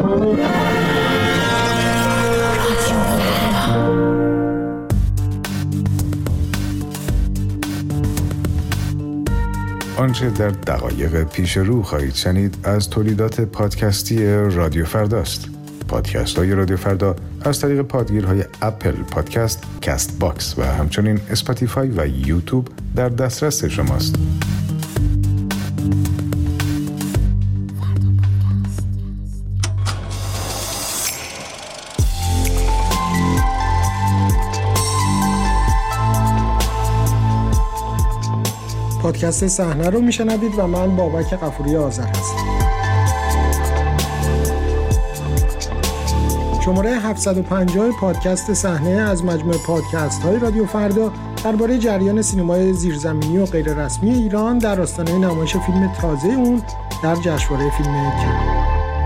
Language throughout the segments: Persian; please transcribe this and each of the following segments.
آنچه در دقایق پیش رو خواهید شنید از تولیدات پادکستی رادیو فرداست. پادکست های رادیو فردا از طریق پادگیرهای اپل پادکست، کست باکس و همچنین اسپاتیفای و یوتیوب در دسترس شماست. پادکست صحنه رو میشنوید و من بابک غفوری آذر هستم. شماره 750 پادکست صحنه از مجموعه پادکست های رادیو فردا درباره جریان سینمای زیرزمینی و غیر رسمی ایران در آستانه نمایش فیلم تازه اون در جشنواره فیلم کن.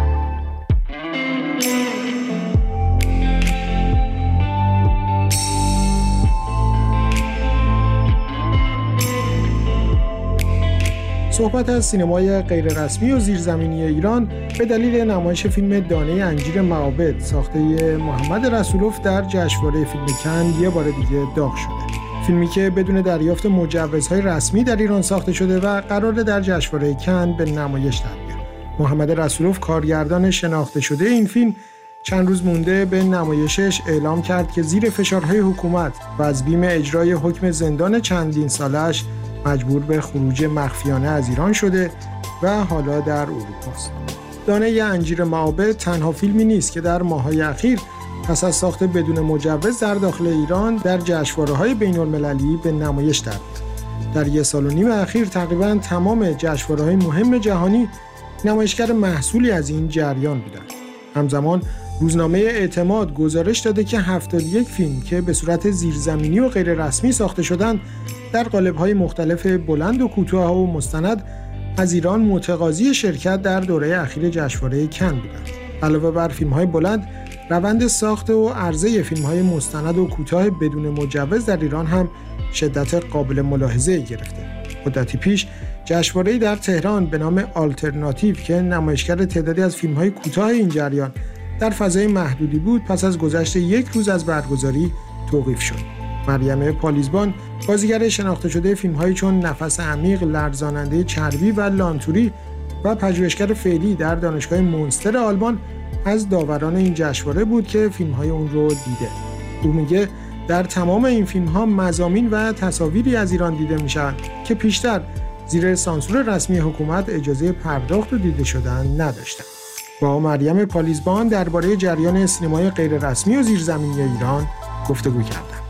صحبت از سینمای غیررسمی و زیرزمینی ایران به دلیل نمایش فیلم دانه انجیر معابد ساخته محمد رسولوف در جشنواره فیلم کن یه بار دیگه داغ شده. فیلمی که بدون دریافت مجوزهای رسمی در ایران ساخته شده و قراره در جشنواره کن به نمایش در بیاد. محمد رسولوف کارگردان شناخته شده این فیلم چند روز مونده به نمایشش اعلام کرد که زیر فشارهای حکومت و از بیم اجرای حکم زندان چندین سالش مجبور به خروج مخفیانه از ایران شده و حالا در اروپاست. دانه انجیر معابد تنها فیلمی نیست که در ماه‌های اخیر پس از ساخت بدون مجوز در داخل ایران در جشنواره‌های بین‌المللی به نمایش در میاد. در 1.5 سال اخیر تقریباً تمام جشنواره‌های مهم جهانی نمایشگر محصولی از این جریان بودند. همزمان روزنامه اعتماد گزارش داده که 71 فیلم که به صورت زیرزمینی و غیر رسمی ساخته شدند در قالب‌های مختلف بلند و کوتاه و مستند از ایران متقاضی شرکت در دوره اخیر جشنواره کن بودند. علاوه بر فیلم‌های بلند، روند ساخت و عرضه فیلم‌های مستند و کوتاه بدون مجوز در ایران هم شدت قابل ملاحظه‌ای گرفته. مدتی پیش جشنواره‌ای در تهران به نام آلترناتیو که نمایشگر تعدادی از فیلم‌های کوتاه این جریان در فضای محدودی بود، پس از گذشت 1 روز از برگزاری توقیف شد. مریم پالیزبان، بازیگر شناخته شده فیلم‌هایی چون نفس عمیق، لرزاننده چربی و لانتوری و پژوهشگر فعلی در دانشگاه مونستر آلمان، از داوران این جشنواره بود که فیلم‌های اون رو دیده. او میگه در تمام این فیلم‌ها مضامین و تصاویری از ایران دیده میشن که پیشتر زیر سانسور رسمی حکومت اجازه پرداخت و دیده شدن نداشتند. با مریم پالیزبان درباره جریان سینمای غیررسمی و زیرزمینی ایران گفتگو کردم.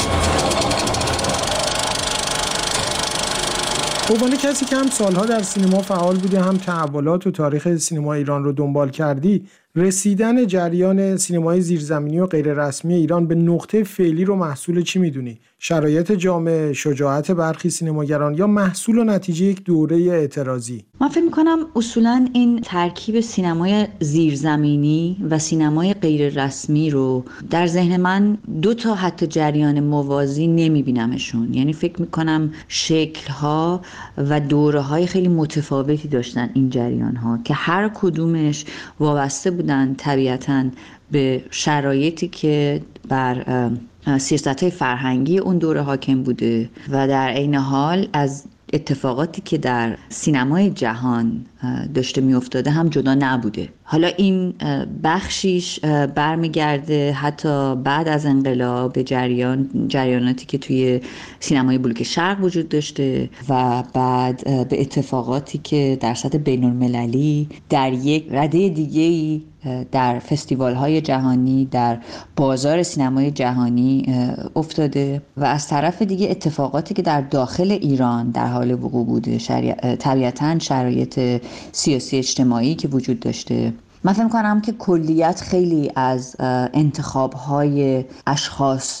به عنوان کسی که هم سالها در سینما فعال بوده، هم تحولات و تاریخ سینما ایران رو دنبال کردی، رسیدن جریان سینمای زیرزمینی و غیررسمی ایران به نقطه فعلی رو محصول چی میدونی؟ شرایط جامعه، شجاعت برخی سینماگران یا محصول و نتیجه یک دوره اعتراضی؟ من فکر می‌کنم اصولاً این ترکیب سینمای زیرزمینی و سینمای غیررسمی رو در ذهن من 2 تا حتی جریان موازی نمی‌بینمشون. یعنی فکر می‌کنم شکل‌ها و دوره‌های خیلی متفاوتی داشتن این جریان‌ها که هر کدومش وابسته بودن طبیعتاً به شرایطی که بر سیاست‌های فرهنگی اون دوره حاکم بوده و در عین حال از اتفاقاتی که در سینمای جهان داشته میافتاده هم جدا نبوده. حالا این بخشیش برمیگرده حتی بعد از انقلاب به جریاناتی که توی سینمای بلوک شرق وجود داشته و بعد به اتفاقاتی که در سطح بین‌المللی در یک رده دیگه‌ای در فستیوال‌های جهانی، در بازار سینمای جهانی افتاده و از طرف دیگه اتفاقاتی که در داخل ایران در حال وقوع بوده، طبیعتاً شرایط سیاسی اجتماعی که وجود داشته. من فکر می‌کنم که کلیت خیلی از انتخاب‌های اشخاص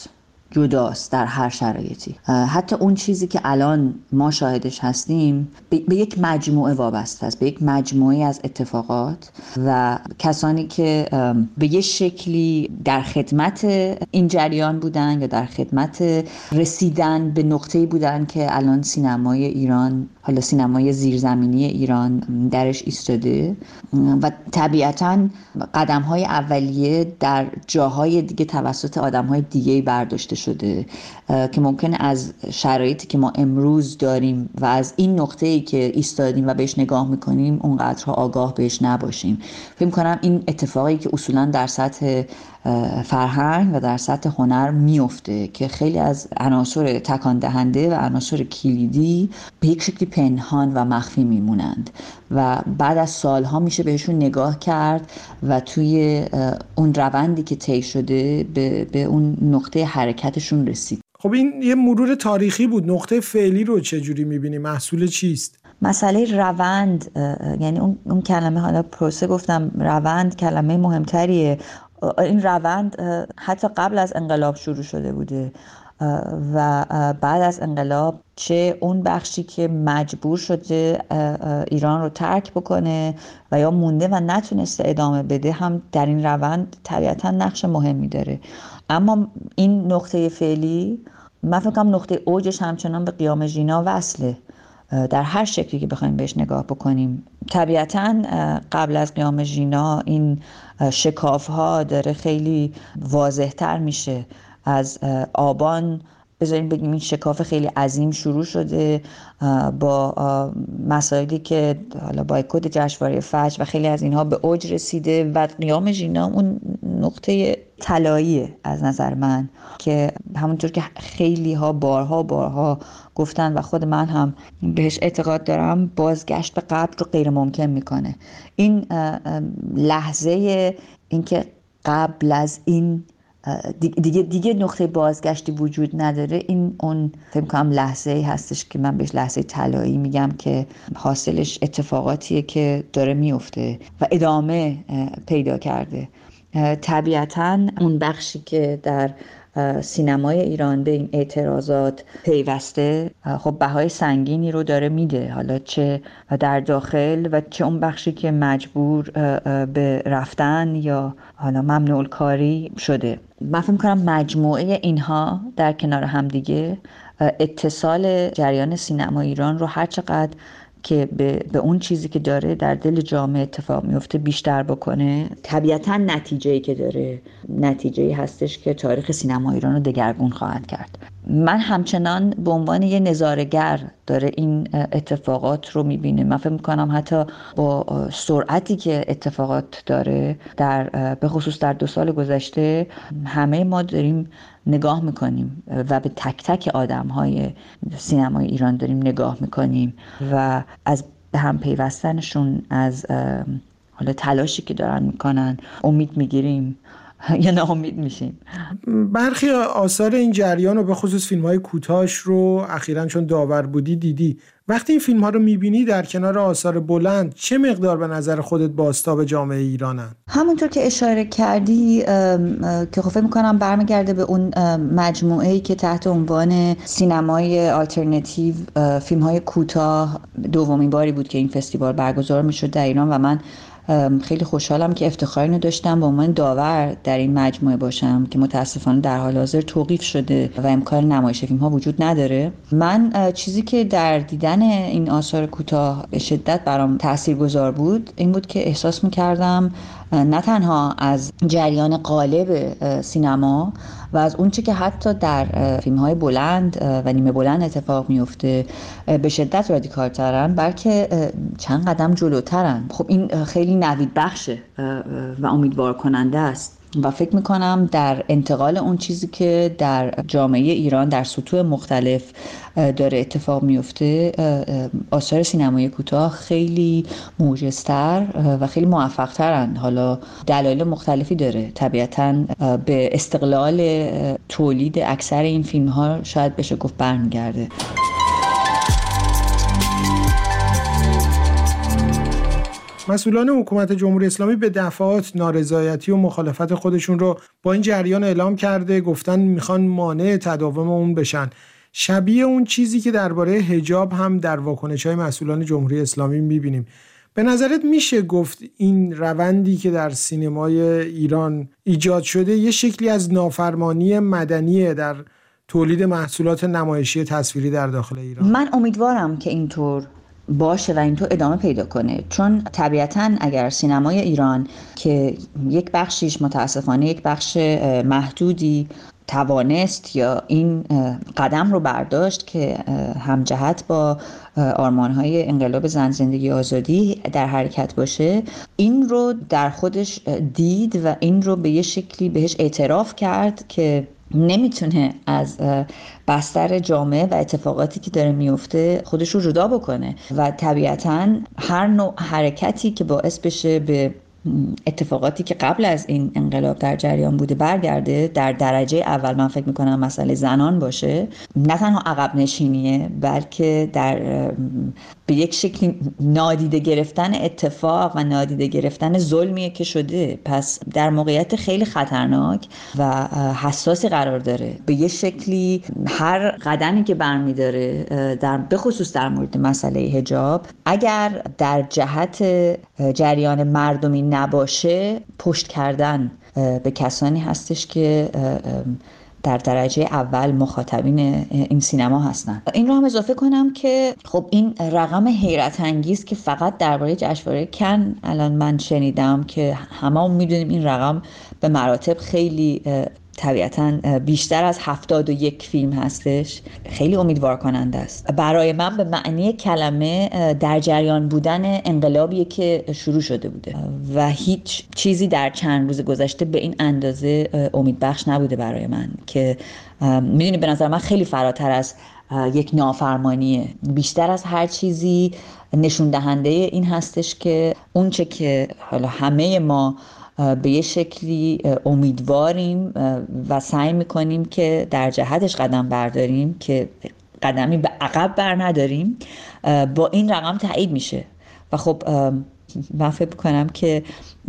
جداست در هر شرایطی. حتی اون چیزی که الان ما شاهدش هستیم به یک مجموعه وابسته است، به یک مجموعه از اتفاقات و کسانی که به یه شکلی در خدمت این جریان بودن یا در خدمت رسیدن به نقطه‌ای بودن که الان سینمای ایران، حالا سینمای زیرزمینی ایران درش ایستاده و طبیعتاً قدم‌های اولیه در جاهای دیگه توسط آدم‌های دیگه برداشته شده که ممکنه از شرایطی که ما امروز داریم و از این نقطه‌ای که ایستادیم و بهش نگاه می‌کنیم اونقدرها آگاه بهش نباشیم. فکر می‌کنم این اتفاقی که اصولاً در سطح فرهنگ و در سطح هنر میفته که خیلی از عناصر تکان دهنده و عناصر کلیدی به یک شکلی پنهان و مخفی میمونند و بعد از سالها میشه بهشون نگاه کرد و توی اون روندی که طی شده به اون نقطه حرکتشون رسید. خب این یه مرور تاریخی بود. نقطه فعلی رو چجوری میبینی؟ محصول چیست؟ مسئله روند، یعنی اون کلمه، حالا پروسه گفتم، روند کلمه مهمتریه. این روند حتی قبل از انقلاب شروع شده بوده و بعد از انقلاب چه اون بخشی که مجبور شده ایران رو ترک بکنه و یا مونده و نتونسته ادامه بده هم در این روند طبیعتا نقش مهمی داره. اما این نقطه فعلی من فکر کنم نقطه اوجش همچنان به قیام ژینا وصله در هر شکلی که بخوایم بهش نگاه بکنیم. طبیعتاً قبل از قیام ژینا این شکاف‌ها داره خیلی واضح‌تر میشه. از آبان بذاریم بگیم این شکاف خیلی عظیم شروع شده با مسائلی که حالا بایکوت جشنواره فجر و خیلی از اینها به اوج رسیده و قیام ژینا اون نقطه طلاییه از نظر من که همونطور که خیلی ها بارها گفتن و خود من هم بهش اعتقاد دارم بازگشت به قبل رو غیر ممکن میکنه. این لحظه اینکه قبل از این دیگه نقطه بازگشتی وجود نداره، این اون فکر کنم لحظه‌ای هستش که من بهش لحظه طلایی میگم که حاصلش اتفاقاتیه که داره میفته و ادامه پیدا کرده. طبیعتاً اون بخشی که در سینمای ایران به این اعتراضات پیوسته خب بهای سنگینی رو داره میده، حالا چه در داخل و چه اون بخشی که مجبور به رفتن یا حالا ممنوع الکاری شده. من فکر می‌کنم مجموعه اینها در کنار هم دیگه اتصال جریان سینما ایران رو هر چقدر که به اون چیزی که داره در دل جامعه اتفاق میفته بیشتر بکنه، طبیعتاً نتیجه‌ای که داره نتیجه‌ای هستش که تاریخ سینما ایران رو دگرگون خواهد کرد. من همچنان به عنوان یه نظاره‌گر داره این اتفاقات رو میبینه. من فکر میکنم حتی با سرعتی که اتفاقات داره به خصوص در 2 سال گذشته همه ما داریم نگاه میکنیم و به تک تک آدم‌های سینمای ایران داریم نگاه میکنیم و از به هم پیوستنشون، از حالا تلاشی که دارن میکنن امید میگیریم یا ناامید میشیم. برخی آثار این جریان و به خصوص فیلم‌های کوتاهش رو اخیراً چون داور بودی دیدی. وقتی این فیلم‌ها رو می‌بینی در کنار آثار بلند چه مقدار به نظر خودت بازتاب جامعه ایرانن؟ همونطور که اشاره کردی که فکر می‌کنم برمیگرده به اون مجموعه‌ای که تحت عنوان سینمای آلترناتیو، فیلم‌های کوتاه، دومین باری بود که این فستیوال برگزار می‌شد در ایران و من خیلی خوشحالم که افتخاری داشتم به عنوان داور در این مجموعه باشم که متاسفانه در حال حاضر توقیف شده و امکان نمایش فیلم ها وجود نداره. من چیزی که در دیدن این آثار کوتاه به شدت برام تاثیرگذار بود این بود که احساس می‌کردم نه تنها از جریان قالب سینما و از اونچه که حتی در فیلم‌های بلند و نیمه بلند اتفاق میفته به شدت رادیکال‌ترن، بلکه چند قدم جلوترن. خب این خیلی نوید بخشه و امیدوار کننده است و فکر میکنم در انتقال اون چیزی که در جامعه ایران در سطوح مختلف داره اتفاق میفته آثار سینمایی کوتاه خیلی موجزتر و خیلی موفق‌ترن. حالا دلایل مختلفی داره، طبیعتاً به استقلال تولید اکثر این فیلم‌ها شاید بشه گفت برمیگرده. مسئولان حکومت جمهوری اسلامی به دفعات نارضایتی و مخالفت خودشون رو با این جریان اعلام کرده، گفتن میخوان مانع تداوم اون بشن. شبیه اون چیزی که درباره حجاب هم در واکنش‌های مسئولان جمهوری اسلامی میبینیم. به نظرت میشه گفت این روندی که در سینمای ایران ایجاد شده یه شکلی از نافرمانی مدنیه در تولید محصولات نمایشی تصویری در داخل ایران؟ من امیدوارم که اینطور باشه و اینطور ادامه پیدا کنه، چون طبیعتاً اگر سینمای ایران که یک بخشیش متاسفانه یک بخش محدودی توانست یا این قدم رو برداشت که همجهت با آرمان‌های انقلاب زن زندگی آزادی در حرکت باشه، این رو در خودش دید و این رو به یه شکلی بهش اعتراف کرد که نمیتونه از بستر جامعه و اتفاقاتی که داره میفته خودش رو جدا بکنه و طبیعتاً هر نوع حرکتی که باعث بشه به اتفاقاتی که قبل از این انقلاب در جریان بوده برگرده، در درجه اول من فکر میکنم مسئله زنان باشه، نه تنها عقب نشینیه بلکه به یک شکلی نادیده گرفتن اتفاق و نادیده گرفتن ظلمیه که شده. پس در موقعیت خیلی خطرناک و حساسی قرار داره. به یک شکلی هر قدمی که برمیداره به خصوص در مورد مسئله حجاب، اگر در جهت جریان مردمی نباشه، پشت کردن به کسانی هستش که در درجه اول مخاطبین این سینما هستن. این رو هم اضافه کنم که خب این رقم حیرت انگیز که فقط درباره جشنواره کن الان من شنیدم که همه میدونیم این رقم به مراتب خیلی طبیعتاً بیشتر از 71 فیلم هستش، خیلی امیدوار کننده است. برای من به معنی کلمه در جریان بودن انقلابیه که شروع شده بوده و هیچ چیزی در چند روز گذشته به این اندازه امیدبخش نبوده برای من که میدونی به نظر من خیلی فراتر از یک نافرمانیه، بیشتر از هر چیزی نشون دهنده این هستش که اون چه که حالا همه ما به یه شکلی امیدواریم و سعی میکنیم که در جهتش قدم برداریم که قدمی به عقب بر نداریم، با این رقم تایید میشه. و خب من فکر میکنم که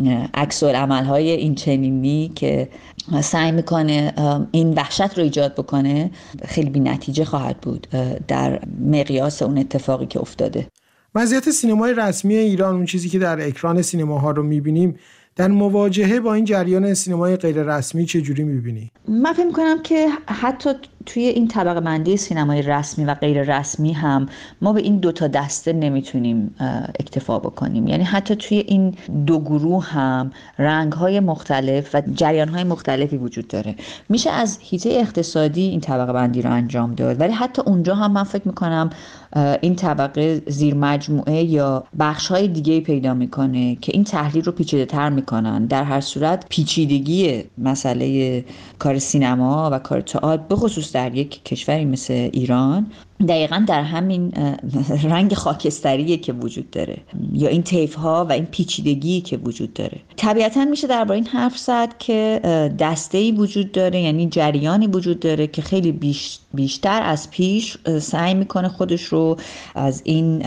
عکس العمل‌های این چنینی که سعی میکنه این وحشت رو ایجاد بکنه خیلی بی نتیجه خواهد بود در مقیاس اون اتفاقی که افتاده. وضعیت سینمای رسمی ایران، اون چیزی که در اکران سینماها رو میبینیم، در مواجهه با این جریان سینمای غیر رسمی چه جوری می‌بینی؟ من فکر می‌کنم که حتی توی این طبقه بندی سینمای رسمی و غیر رسمی هم ما به این دو تا دسته نمیتونیم اکتفا بکنیم. یعنی حتی توی این دو گروه هم رنگ‌های مختلف و جریان‌های مختلفی وجود داره. میشه از حیطه اقتصادی این طبقه بندی رو انجام داد، ولی حتی اونجا هم من فکر می‌کنم این طبقه زیر مجموعه یا بخش‌های دیگه‌ای پیدا می‌کنه که این تحلیل رو پیچیده‌تر می‌کنن. در هر صورت پیچیدگی مسئله کار سینما و کار تئاتر به خصوص در یک کشوری مثل ایران دقیقاً در همین رنگ خاکستریه که وجود داره، یا این طیف‌ها و این پیچیدگی که وجود داره. طبیعتاً میشه درباره این حرف زد که دسته‌ای وجود داره، یعنی جریانی وجود داره که خیلی بیشتر از پیش سعی میکنه خودش رو از این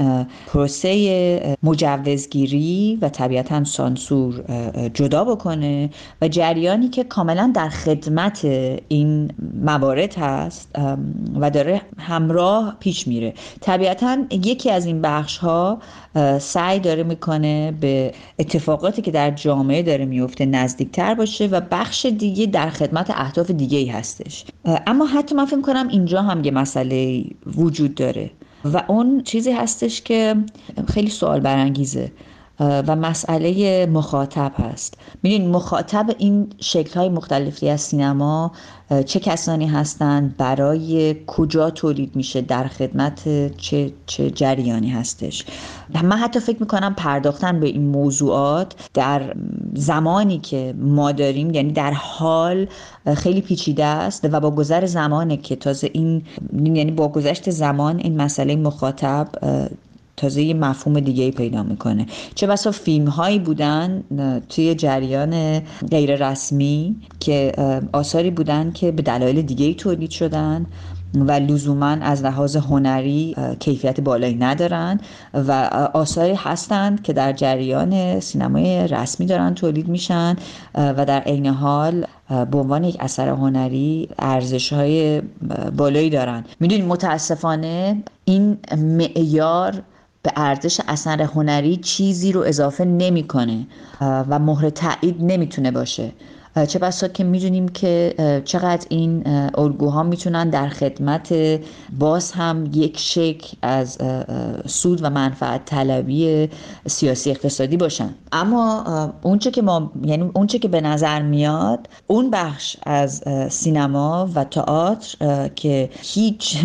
پروسه مجوزگیری و طبیعتاً سانسور جدا بکنه و جریانی که کاملاً در خدمت این موارد هست و داره همراه پیش میره. طبیعتاً یکی از این بخش ها سعی داره میکنه به اتفاقاتی که در جامعه داره میفته نزدیکتر باشه و بخش دیگه در خدمت اهداف دیگه ای هستش. اما حتی من فکر کنم اینجا هم یه مسئله وجود داره و اون چیزی هستش که خیلی سوال برانگیزه و مسئله مخاطب هست. میدونید مخاطب این شکل‌های مختلفی از سینما چه کسانی هستند، برای کجا تولید میشه، در خدمت چه جریانی هستش. من حتی فکر میکنم پرداختن به این موضوعات در زمانی که ما داریم، یعنی در حال، خیلی پیچیده است و با گذر زمانه که تازه یعنی با گذشت زمان این مسئله مخاطب تازه یه مفهوم دیگه‌ای پیدا میکنه. چه بسا فیلم هایی بودن توی جریان غیر رسمی که آثاری بودن که به دلایل دیگه‌ای تولید شدن و لزوما از لحاظ هنری کیفیت بالایی ندارن و آثاری هستند که در جریان سینمای رسمی دارن تولید میشن و در عین حال به عنوان یک اثر هنری ارزش‌های بالایی دارن. میدونید متاسفانه این معیار به ارزش اثر هنری چیزی رو اضافه نمی‌کنه و مهر تایید نمیتونه باشه، چه بسا که میدونیم که چقدر این الگوها میتونن در خدمت باز هم یک شکل از سود و منفعت طلبی سیاسی اقتصادی باشن. اما اونچه که به نظر میاد اون بخش از سینما و تئاتر که هیچ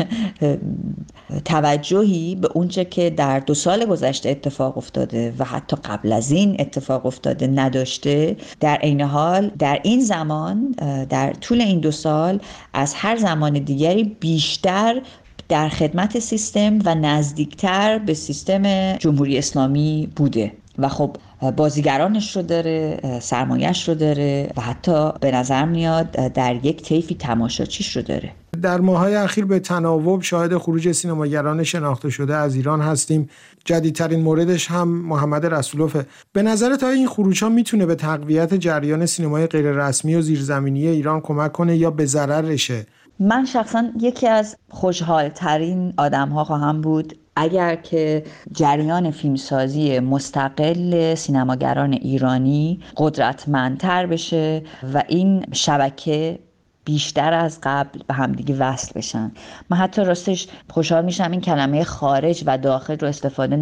توجهی به اونچه که در 2 سال گذشته اتفاق افتاده و حتی قبل از این اتفاق افتاده نداشته، در عین حال در این زمان، در طول این 2 سال از هر زمان دیگری بیشتر در خدمت سیستم و نزدیکتر به سیستم جمهوری اسلامی بوده و خب بازیگرانش رو داره، سرمایه‌اش رو داره و حتی به نظر میاد در یک طیفی تماشاچیش رو داره. در ماه‌های اخیر به تناوب شاهد خروج سینماگران شناخته شده از ایران هستیم. جدیدترین موردش هم محمد رسولوفه. به نظرت این خروج‌ها میتونه به تقویت جریان سینمای غیر رسمی و زیرزمینی ایران کمک کنه یا به ضررشه؟ من شخصا یکی از خوشحال‌ترین آدم‌ها خواهم بود اگر که جریان فیلمسازی مستقل سینماگران ایرانی قدرتمندتر بشه و این شبکه بیشتر از قبل به همدیگه وصل بشن. من حتی راستش خوشحال میشم این کلمه خارج و داخل رو استفاده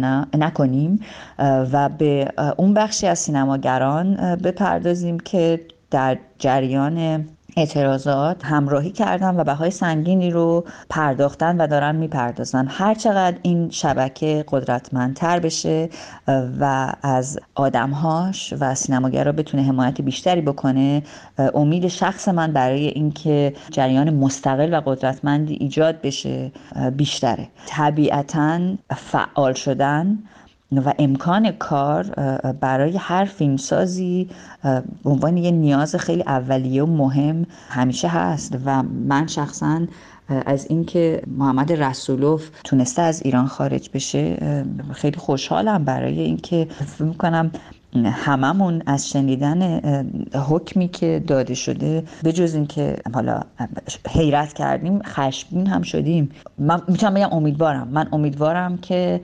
نکنیم و به اون بخشی از سینماگران بپردازیم که در جریان اعتراضات همراهی کردن و بهای سنگینی رو پرداختن و دارن میپردازن. هر چقدر این شبکه قدرتمندتر بشه و از آدمهاش و سینماگرها بتونه حمایت بیشتری بکنه، امید شخص من برای اینکه جریان مستقل و قدرتمندی ایجاد بشه بیشتره. طبیعتاً فعال شدن و امکان کار برای هر فیلمسازی به عنوان یه نیاز خیلی اولیه و مهم همیشه هست و من شخصاً از اینکه محمد رسولوف تونسته از ایران خارج بشه خیلی خوشحالم، برای اینکه فکر می‌کنم هممون از شنیدن حکمی که داده شده به جز این که حالا حیرت کردیم خشمگین هم شدیم. من میتونم بگم امیدوارم که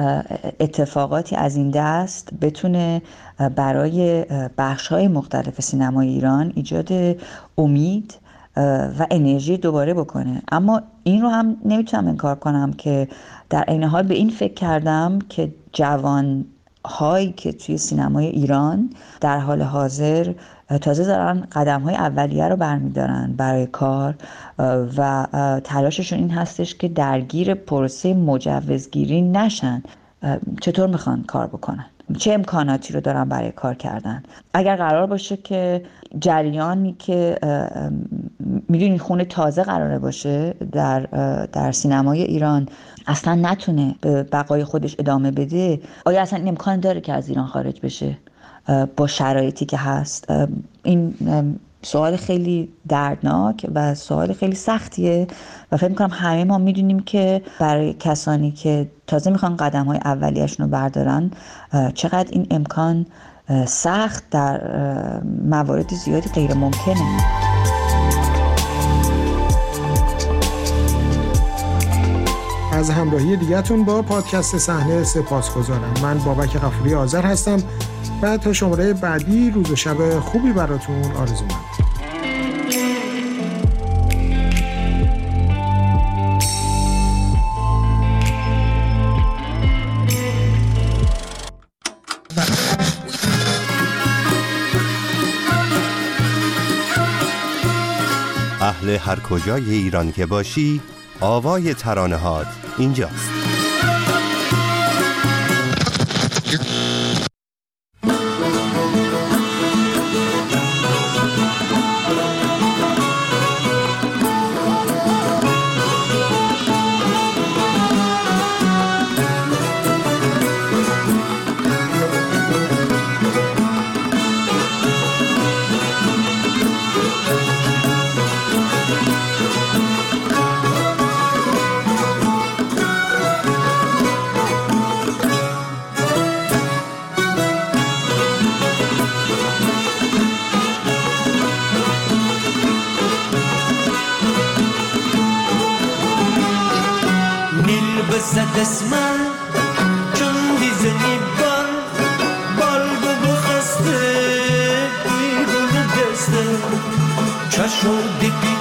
اتفاقاتی از این دست بتونه برای بخش‌های مختلف سینمای ایران ایجاد امید و انرژی دوباره بکنه. اما این رو هم نمیتونم انکار کنم که در عین حال به این فکر کردم که جوان هایی که توی سینمای ایران در حال حاضر تازه دارن قدم های اولیه رو برمیدارن برای کار و تلاششون این هستش که درگیر پروسه مجوزگیری نشن. چطور میخوان کار بکنن؟ چه امکاناتی رو دارن برای کار کردن؟ اگر قرار باشه که جریانی که میدونی خون تازه قراره باشه در سینمای ایران اصلا نتونه به بقای خودش ادامه بده، آیا اصلا این امکان داره که از ایران خارج بشه با شرایطی که هست؟ این سوال خیلی دردناک و سوال خیلی سختیه و فکر می‌کنم همه ما میدونیم که برای کسانی که تازه میخوان قدم‌های اولیه‌شون رو بردارن چقدر این امکان سخت در موارد زیادی غیر ممکنه. از همراهی دیگه‌تون با پادکست صحنه سپاسگزارم. من بابک غفوری آذر هستم و تا شماره بعدی روز و شب خوبی براتون آرزو می‌کنم. اهل هر کجای ایران که باشی، آوای ترانه‌هات اینجاست. بزد اسمم چون دیزنی بال بو بخسته بیگونه دسته چشم دیپی